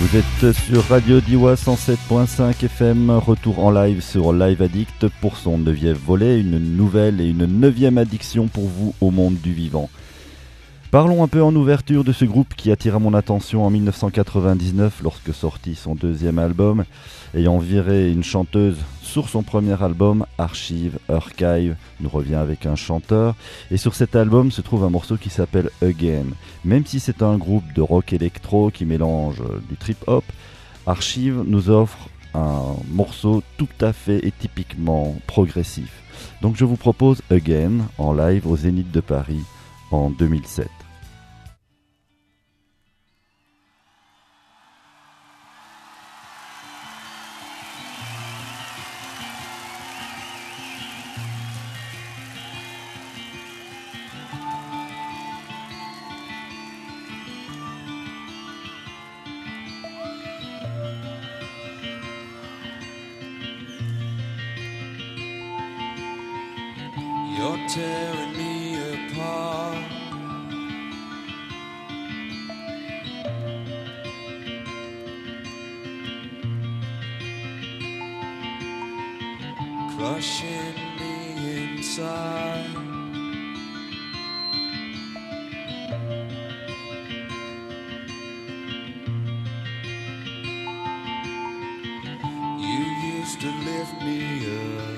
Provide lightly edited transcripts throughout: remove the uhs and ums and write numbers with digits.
Vous êtes sur Radio Diois 107.5 FM, retour en live sur Live Addict pour son 9e volet, une nouvelle et une 9e addiction pour vous au monde du vivant. Parlons un peu en ouverture de ce groupe qui attira mon attention en 1999 lorsque sortit son 2e album, ayant viré une chanteuse sur son premier album, Archive nous revient avec un chanteur, et sur cet album se trouve un morceau qui s'appelle Again. Même si c'est un groupe de rock électro qui mélange du trip-hop, Archive nous offre un morceau tout à fait et typiquement progressif. Donc je vous propose Again en live au Zénith de Paris en 2007. You're tearing me apart. Crushing me inside. You used to lift me up.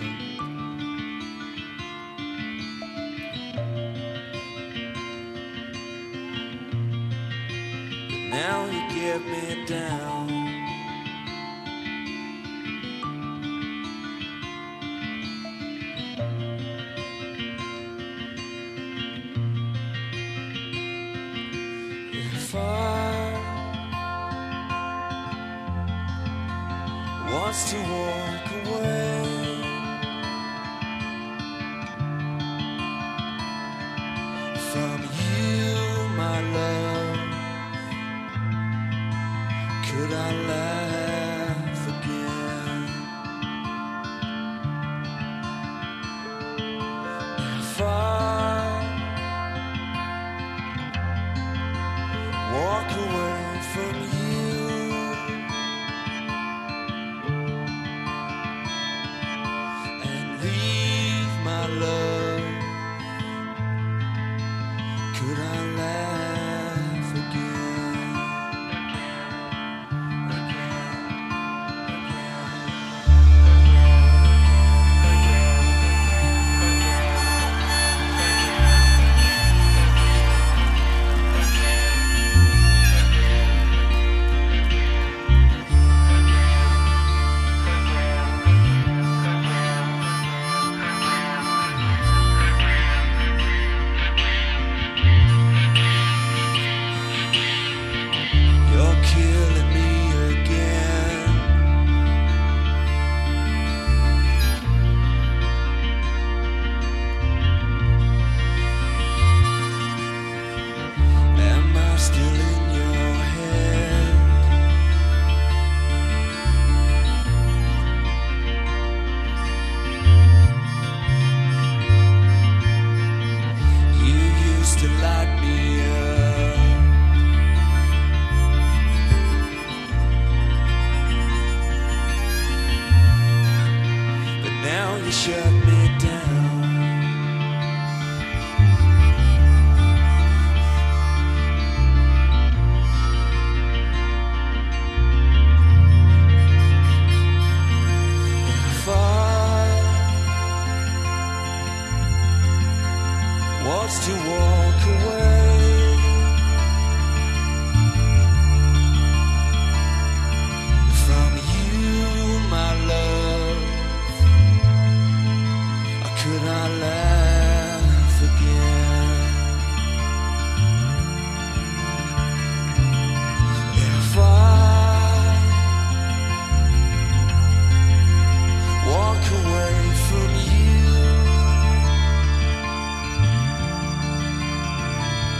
Now you get me down. If I was to walk away from you, my love, could I laugh again? If I walk away from you, and leave my love, could I laugh again? You shut me down. If I was to walk away from you, my love, could I laugh again? If I walk away from you,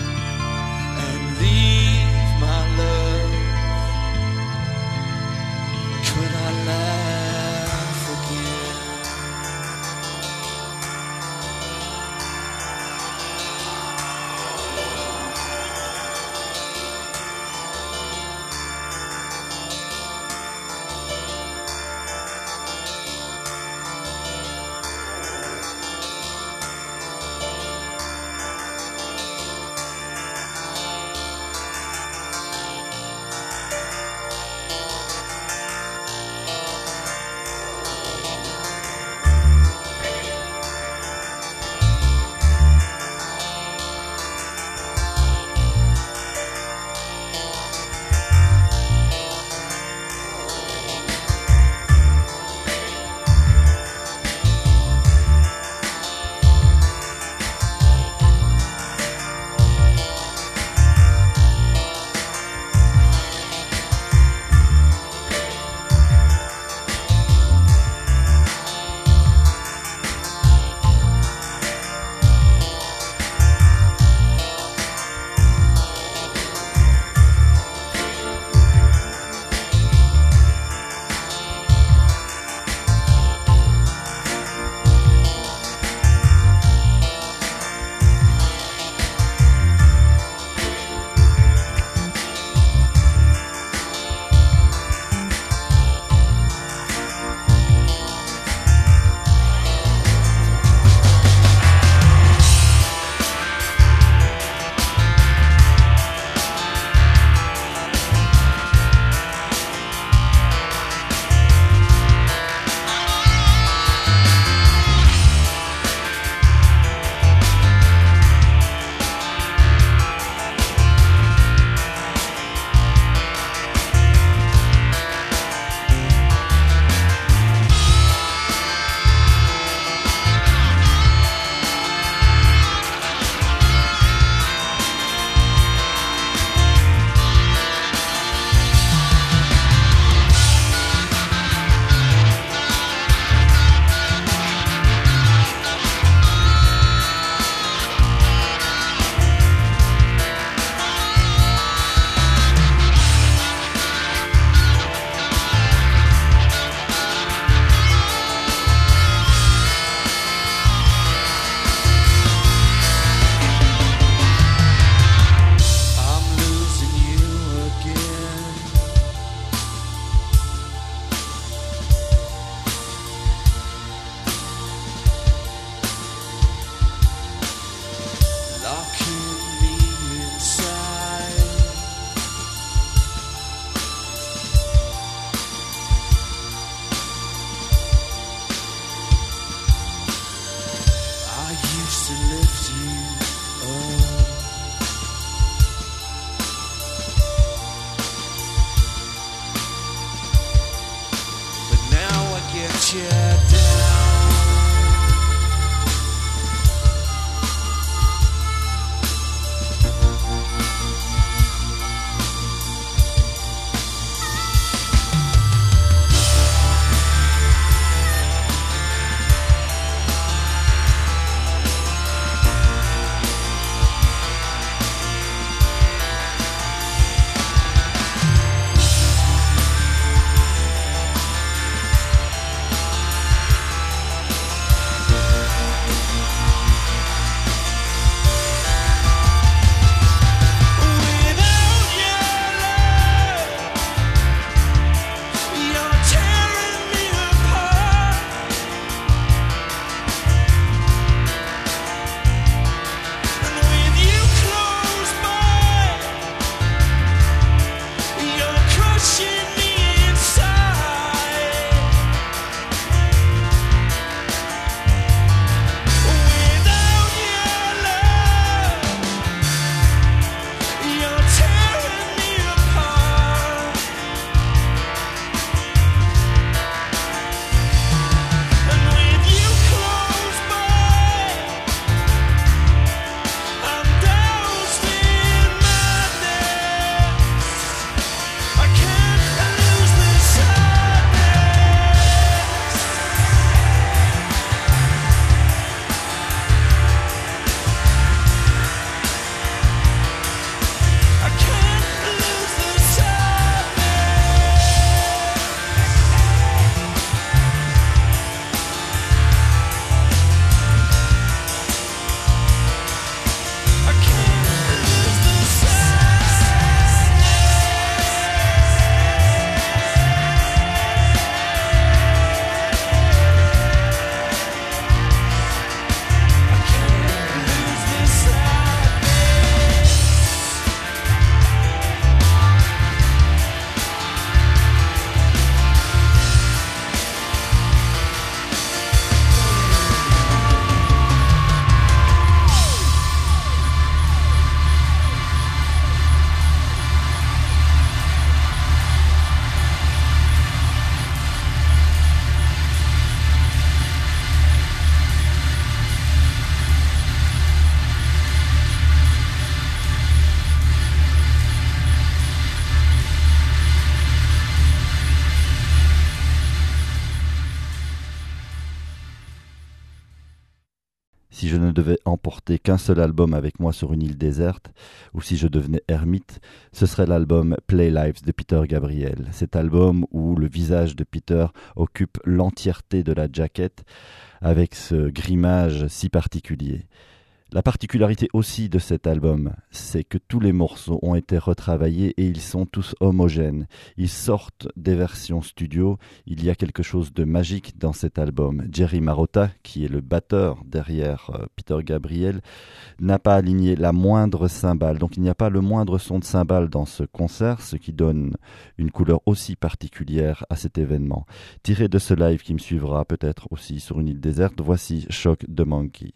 devais emporter qu'un seul album avec moi sur une île déserte, ou si je devenais ermite, ce serait l'album Play Lives de Peter Gabriel. Cet album où le visage de Peter occupe l'entièreté de la jaquette avec ce grimage si particulier. La particularité aussi de cet album, c'est que tous les morceaux ont été retravaillés et ils sont tous homogènes. Ils sortent des versions studio. Il y a quelque chose de magique dans cet album. Jerry Marotta, qui est le batteur derrière Peter Gabriel, n'a pas aligné la moindre cymbale. Donc il n'y a pas le moindre son de cymbale dans ce concert, ce qui donne une couleur aussi particulière à cet événement. Tiré de ce live qui me suivra peut-être aussi sur une île déserte, voici Shock the Monkey.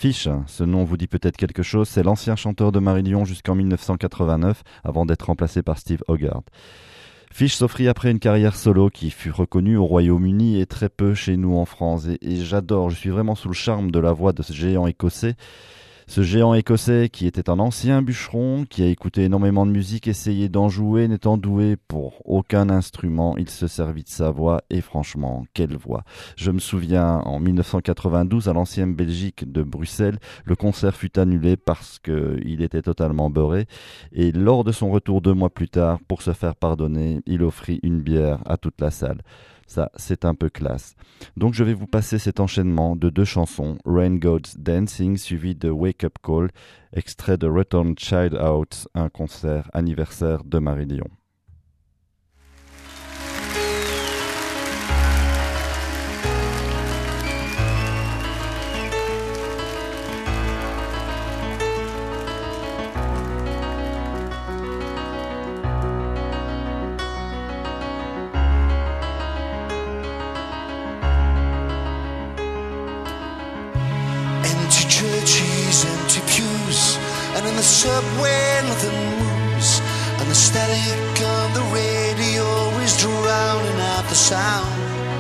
Fish, ce nom vous dit peut-être quelque chose, c'est l'ancien chanteur de Marillion jusqu'en 1989, avant d'être remplacé par Steve Hogarth. Fish s'offrit après une carrière solo qui fut reconnue au Royaume-Uni et très peu chez nous en France. Et j'adore, je suis vraiment sous le charme de la voix de ce géant écossais. Ce géant écossais qui était un ancien bûcheron, qui a écouté énormément de musique, essayé d'en jouer, n'étant doué pour aucun instrument, il se servit de sa voix et franchement, quelle voix. Je me souviens, en 1992, à l'ancienne Belgique de Bruxelles, le concert fut annulé parce qu'il était totalement beurré et lors de son retour 2 mois plus tard, pour se faire pardonner, il offrit une bière à toute la salle. Ça, c'est un peu classe. Donc je vais vous passer cet enchaînement de 2 chansons, Rain God's Dancing suivi de Wake Up Call, extrait de Return Child Out, un concert anniversaire de Marillion. Empty pews, and in the subway nothing moves, and the static on the radio is drowning out the sound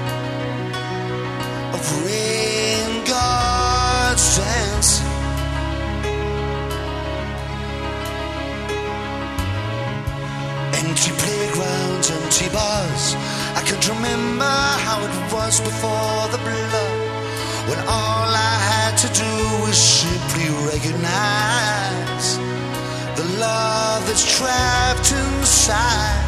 of rain gods dancing. Empty playgrounds, empty bars, I can't remember how it was before the blood, when all I had to do was simply recognize the love that's trapped inside.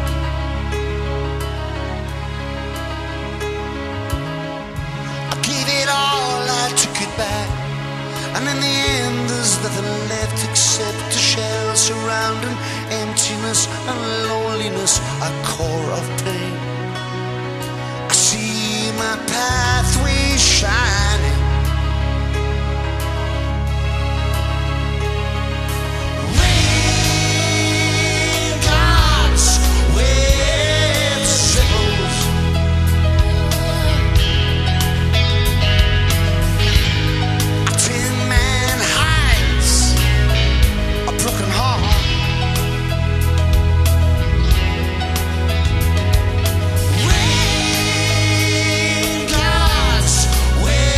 I gave it all, I took it back, and in the end there's nothing left except a shell surrounding emptiness and loneliness, a core of pain. I see my pathway shining. Rain gods with sickles, a tin man hides a broken heart. Rain gods with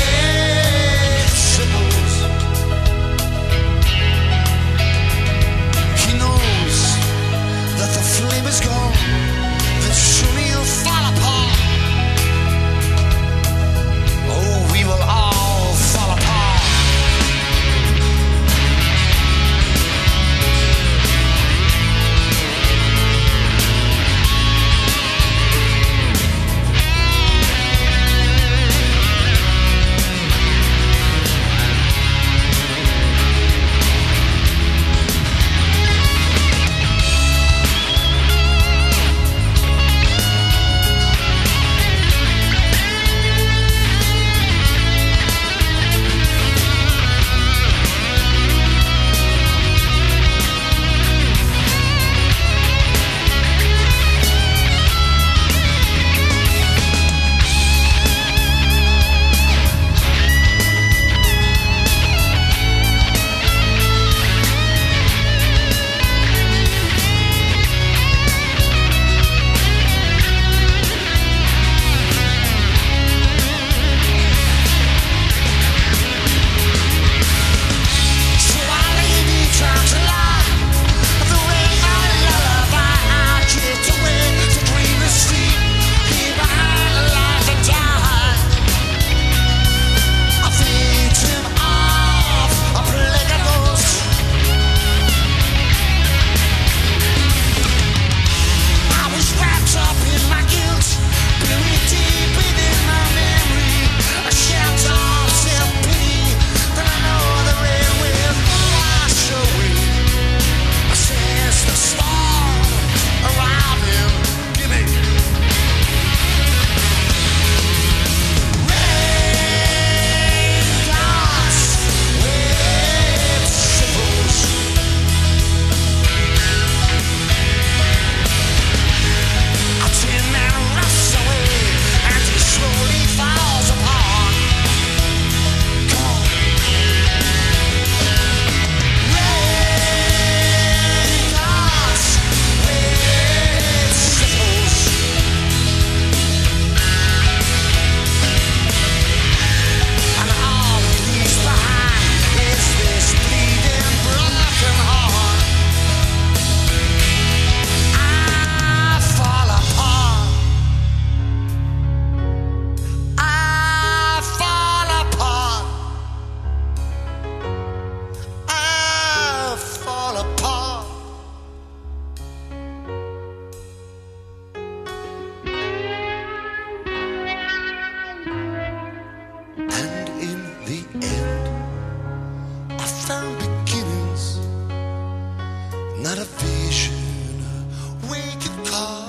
not a vision, a wake-up call,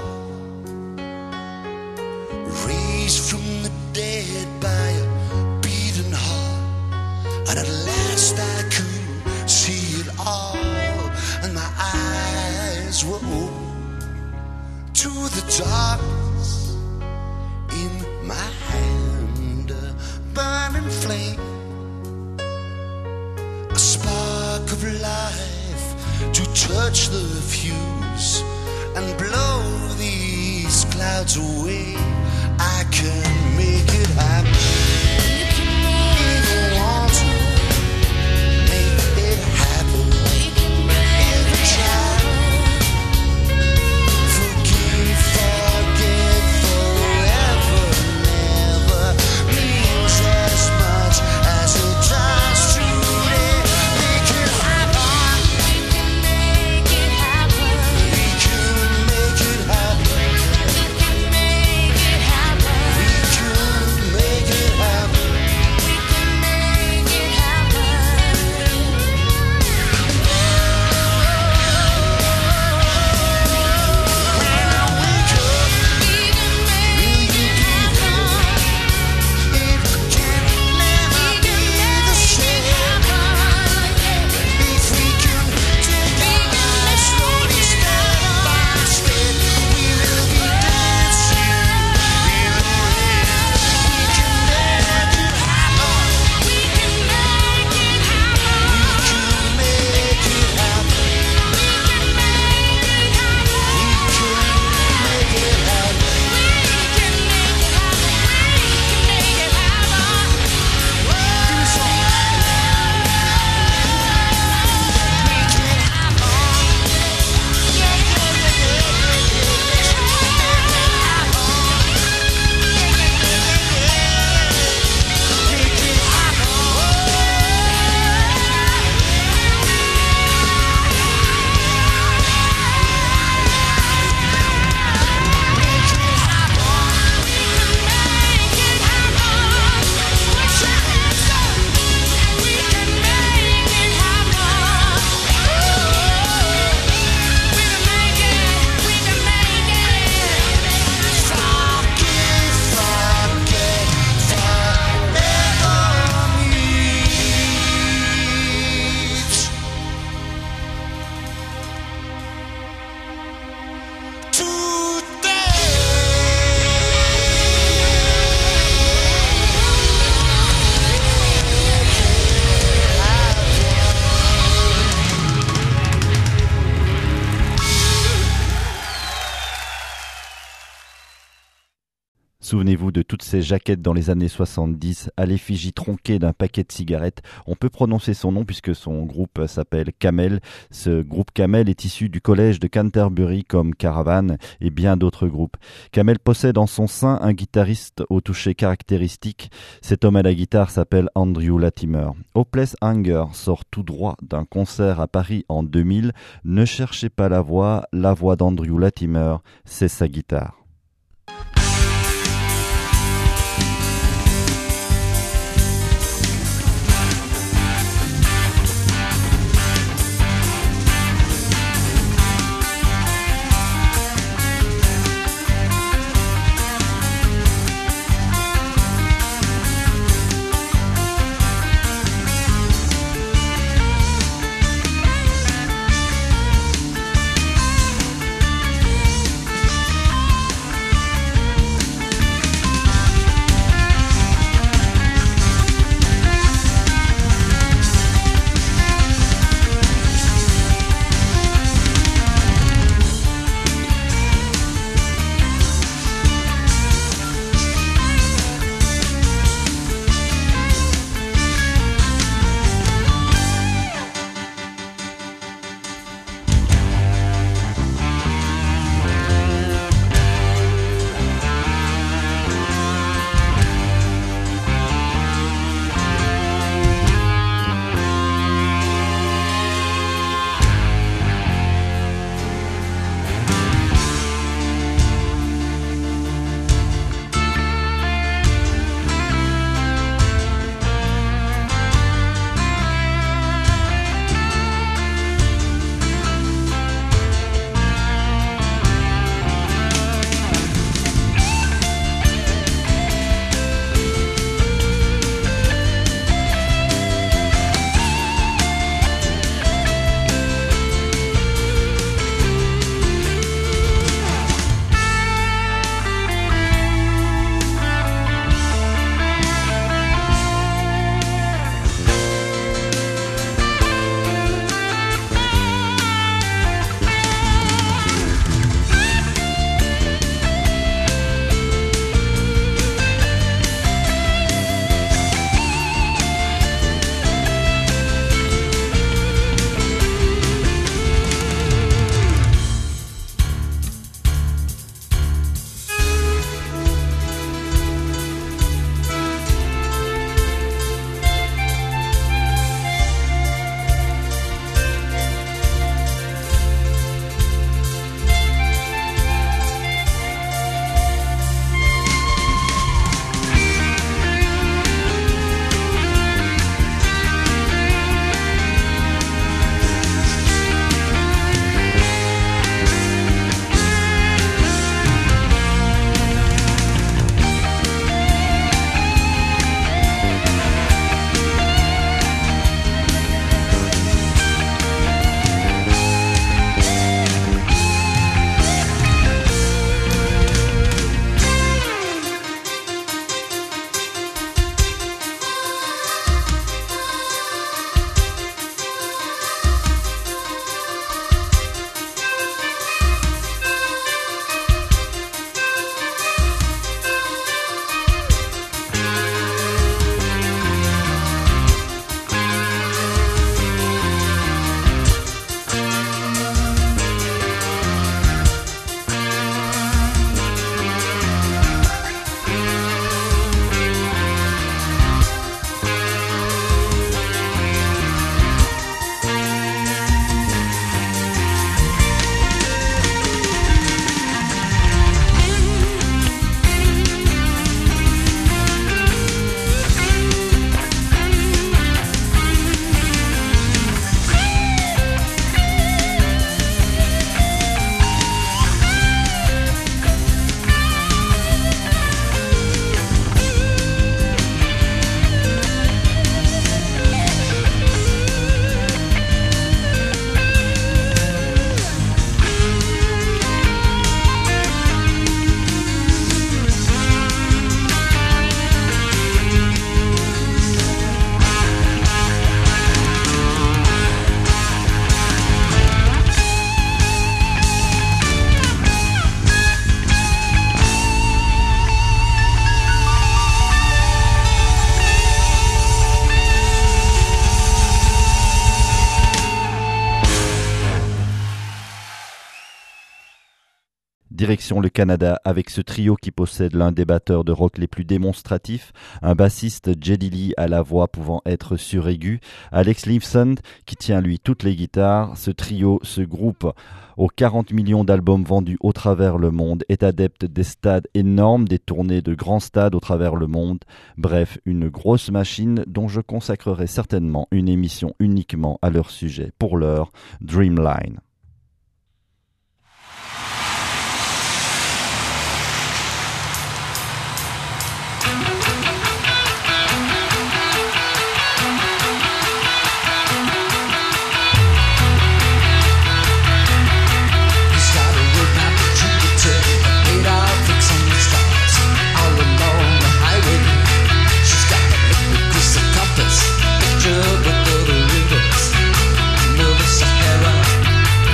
raised from the dead by a beating heart, and at last I could see it all, and my eyes were open to the darkness in my hand, a burning flame, a spark of life to touch the fuse and blow these clouds away. I can make it happen. If I want to make it happen, if I try, forgive, forget, forever, never means as much as it does today. Make it happen. We can make it happen. We can make it happen. Souvenez-vous de toutes ces jaquettes dans les années 70 à l'effigie tronquée d'un paquet de cigarettes. On peut prononcer son nom puisque son groupe s'appelle Camel. Ce groupe Camel est issu du collège de Canterbury comme Caravan et bien d'autres groupes. Camel possède en son sein un guitariste au toucher caractéristique. Cet homme à la guitare s'appelle Andrew Latimer. Hopeless Anger sort tout droit d'un concert à Paris en 2000. Ne cherchez pas la voix d'Andrew Latimer, c'est sa guitare. Direction le Canada avec ce trio qui possède l'un des batteurs de rock les plus démonstratifs, un bassiste Geddy Lee à la voix pouvant être suraiguë, Alex Lifeson qui tient lui toutes les guitares. Ce trio, ce groupe aux 40 millions d'albums vendus au travers le monde, est adepte des stades énormes, des tournées de grands stades au travers le monde. Bref, une grosse machine dont je consacrerai certainement une émission uniquement à leur sujet. Pour l'heure, Dreamline. Sahara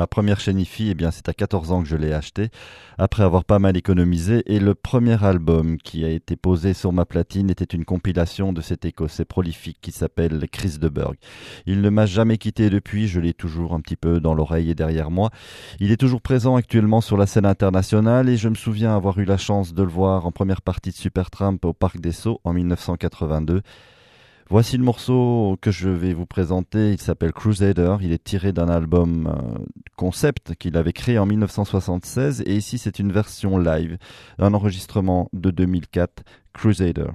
première chaîne hi-fi, eh bien, c'est à 14 ans que je l'ai acheté, après avoir pas mal économisé. Et le premier album qui a été posé sur ma platine était une compilation de cet Écossais prolifique qui s'appelle Chris de Burgh. Il ne m'a jamais quitté depuis, je l'ai toujours un petit peu dans l'oreille et derrière moi. Il est toujours présent actuellement sur la scène internationale et je me souviens avoir eu la chance de le voir en première partie de Supertramp au Parc des Sceaux en 1982. Voici le morceau que je vais vous présenter, il s'appelle Crusader, il est tiré d'un album concept qu'il avait créé en 1976 et ici c'est une version live, un enregistrement de 2004, Crusader.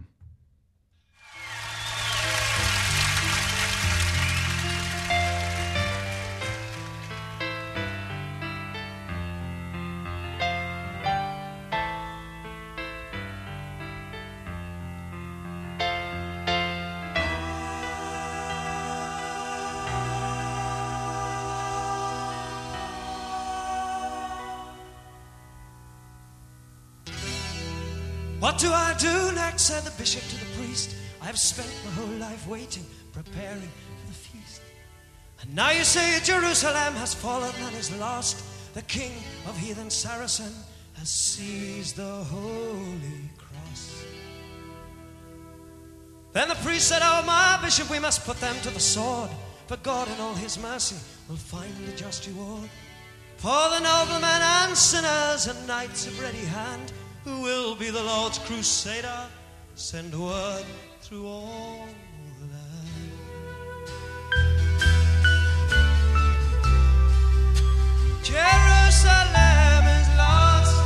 What do I do next, said the bishop to the priest. I have spent my whole life waiting, preparing for the feast. And now you say Jerusalem has fallen and is lost. The king of heathen Saracen has seized the holy cross. Then the priest said, oh my bishop, we must put them to the sword, for God in all his mercy will find a just reward. For the noblemen and sinners and knights of ready hand, who will be the Lord's crusader, send word through all the land. Jerusalem is lost.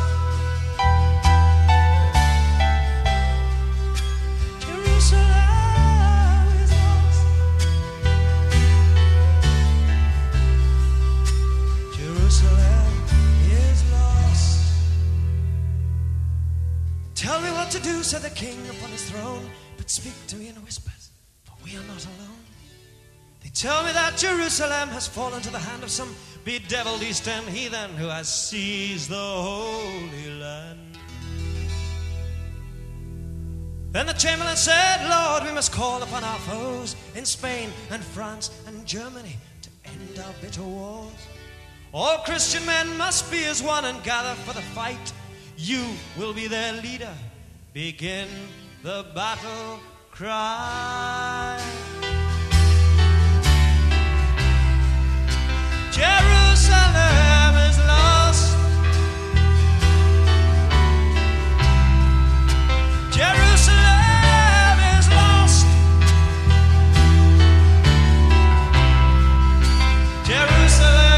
Jerusalem is lost. Jerusalem is lost. Tell me what to do, said the king upon his throne, but speak to me in whispers, for we are not alone. They tell me that Jerusalem has fallen to the hand of some bedeviled eastern heathen who has seized the Holy Land. Then the chamberlain said, Lord, we must call upon our foes in Spain and France and Germany to end our bitter wars. All Christian men must be as one and gather for the fight. You will be their leader. Begin the battle cry. Jerusalem is lost. Jerusalem is lost. Jerusalem.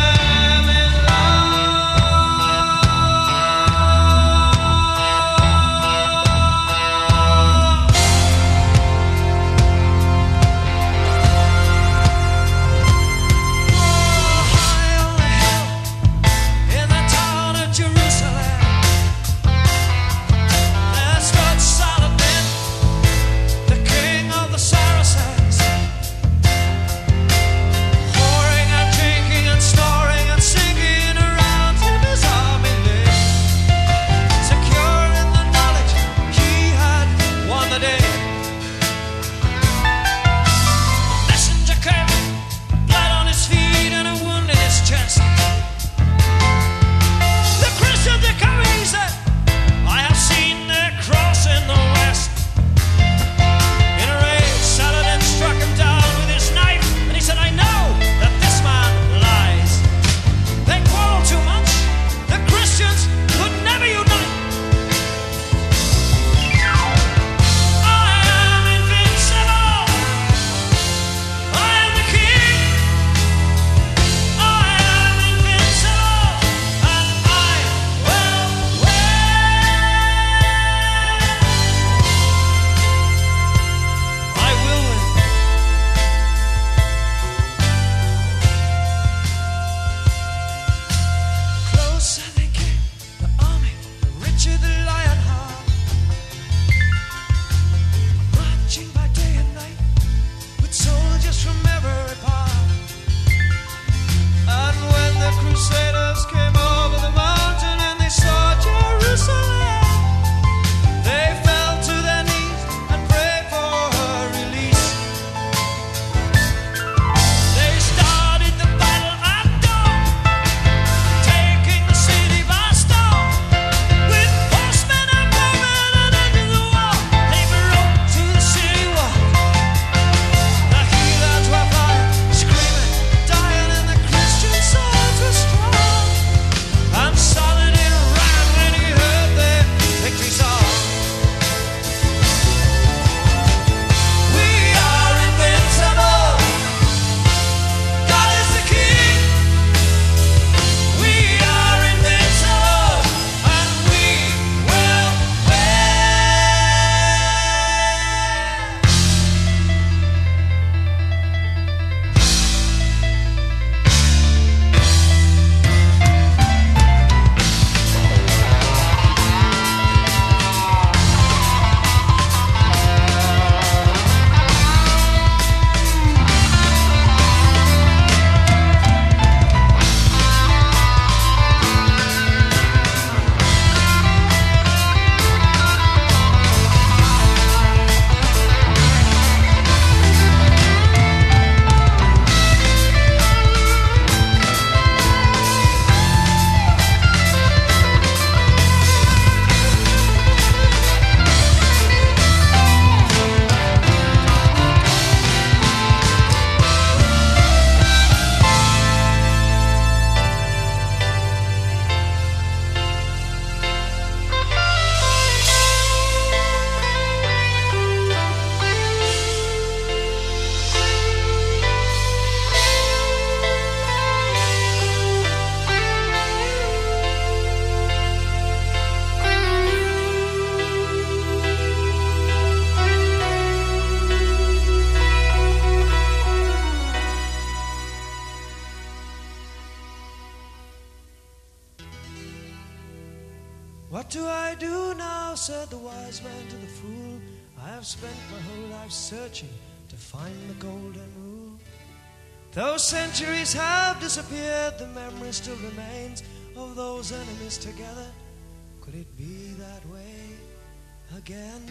What do I do now, said the wise man to the fool. I have spent my whole life searching to find the golden rule. Though centuries have disappeared, the memory still remains of those enemies together. Could it be that way again?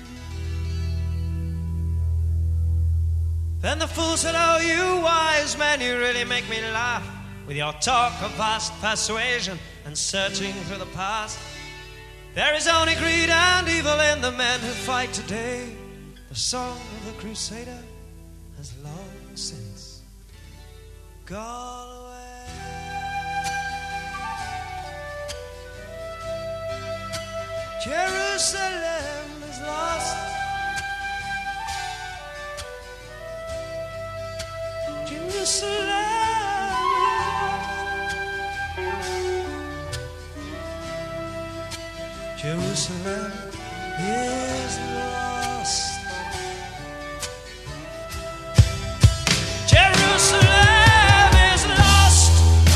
Then the fool said, oh, you wise man, you really make me laugh with your talk of vast persuasion and searching through the past. There is only greed and evil in the men who fight today. The song of the crusader has long since gone away. Jerusalem is lost. Jerusalem Jerusalem is lost. Jerusalem is lost.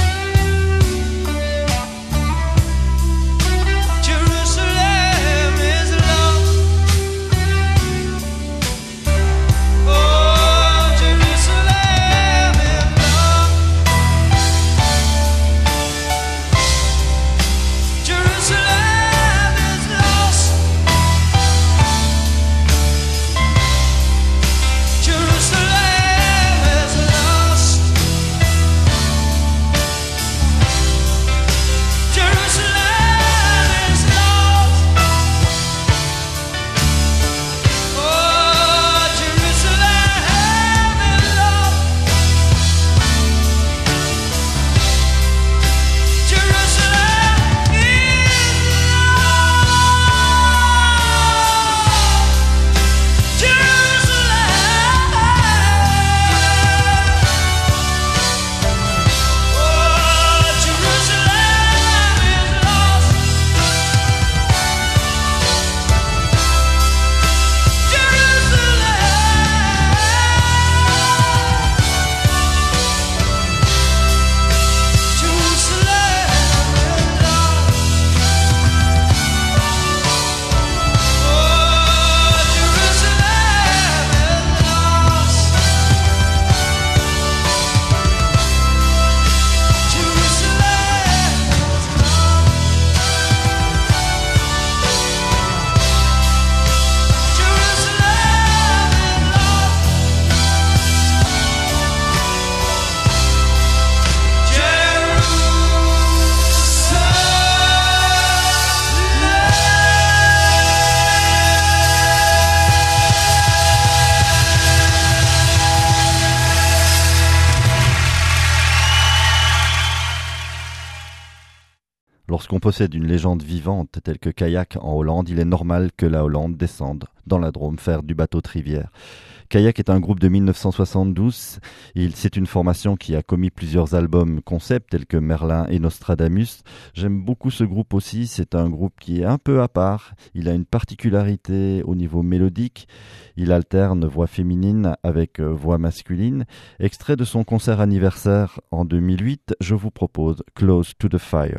Jerusalem is lost. Oh, Jerusalem is lost. Jerusalem. Lorsqu'on possède une légende vivante telle que Kayak en Hollande, il est normal que la Hollande descende dans la Drôme faire du bateau de rivière. Kayak est un groupe de 1972. C'est une formation qui a commis plusieurs albums concept tels que Merlin et Nostradamus. J'aime beaucoup ce groupe aussi. C'est un groupe qui est un peu à part. Il a une particularité au niveau mélodique. Il alterne voix féminine avec voix masculine. Extrait de son concert anniversaire en 2008, je vous propose Close to the Fire.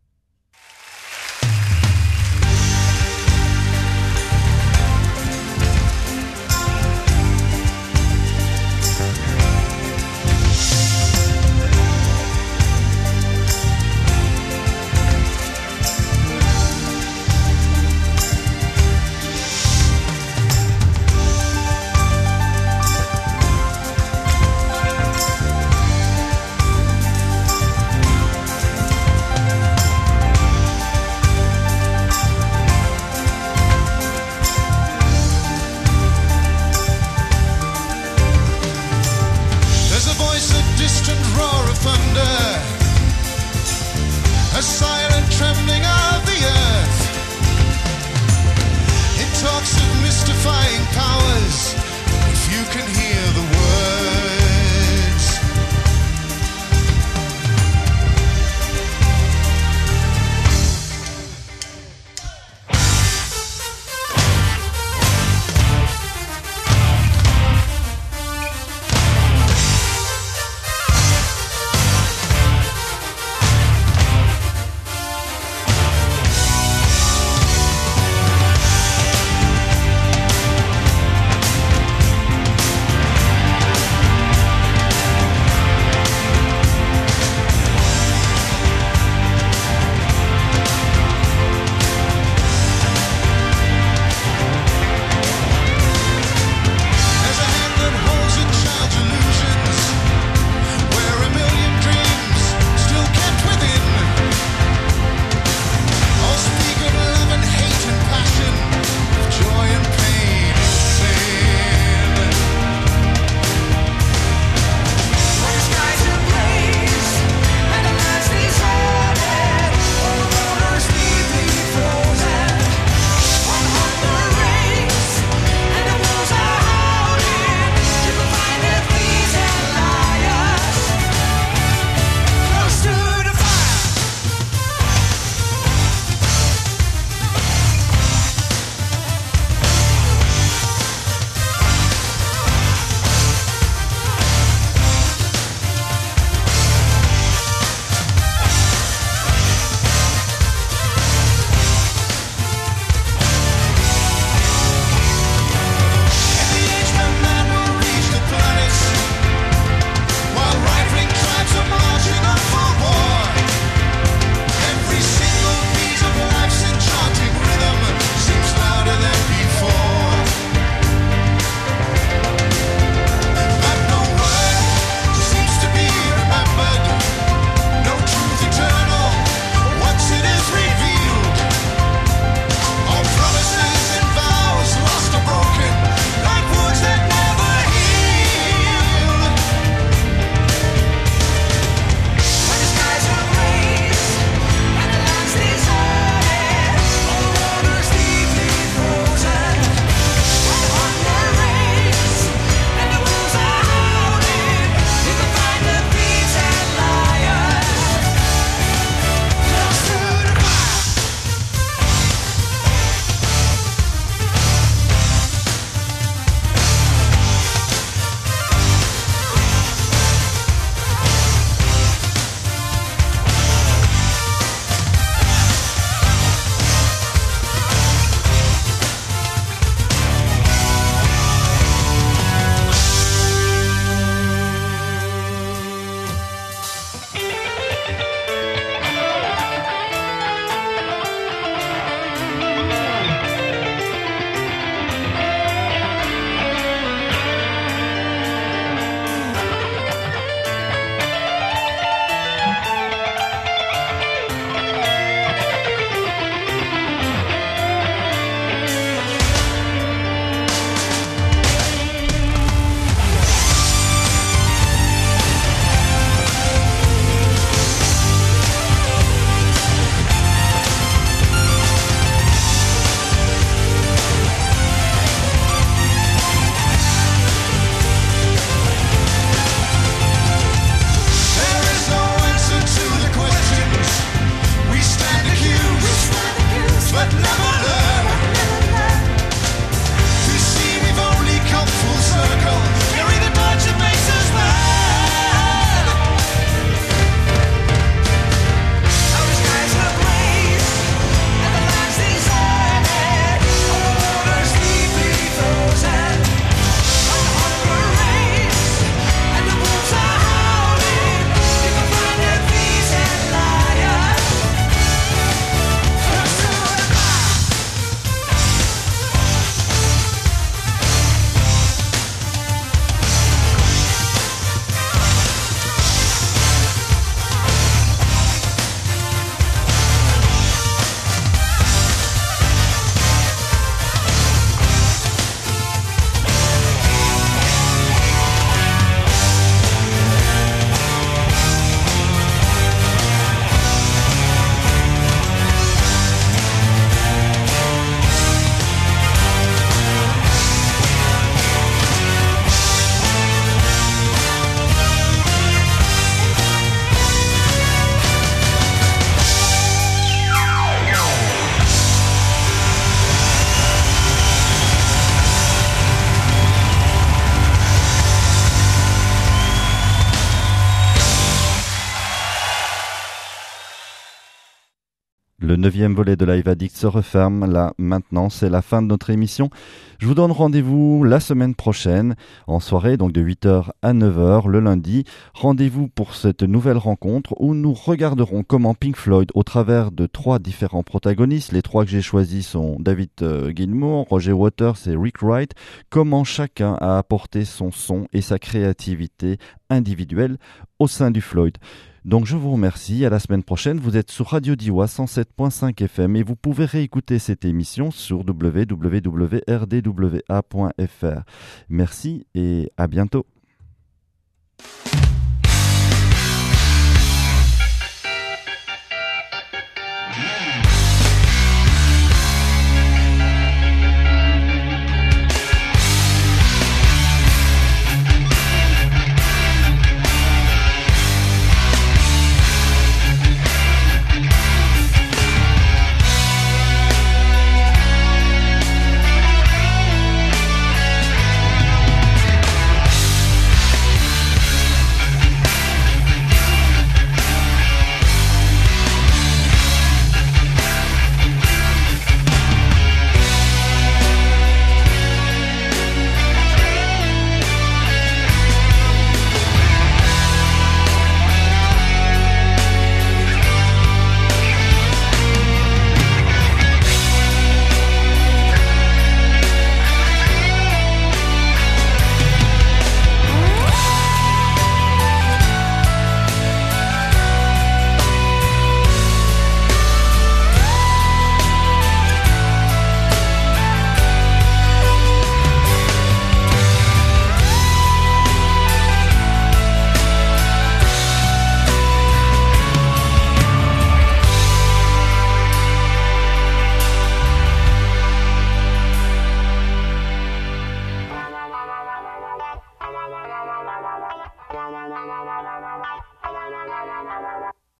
A silent trembling of the earth. It talks of mystifying powers, if you can hear the words. 9e volet de Live Addict se referme là maintenant, c'est la fin de notre émission. Je vous donne rendez-vous la semaine prochaine en soirée, donc de 8h à 9h le lundi. Rendez-vous pour cette nouvelle rencontre où nous regarderons comment Pink Floyd, au travers de 3 différents protagonistes, les 3 que j'ai choisis sont David Gilmour, Roger Waters et Rick Wright, comment chacun a apporté son son et sa créativité individuelle au sein du Floyd. Donc je vous remercie, à la semaine prochaine. Vous êtes sur Radio Diois 107.5 FM et vous pouvez réécouter cette émission sur www.rdwa.fr. Merci et à bientôt.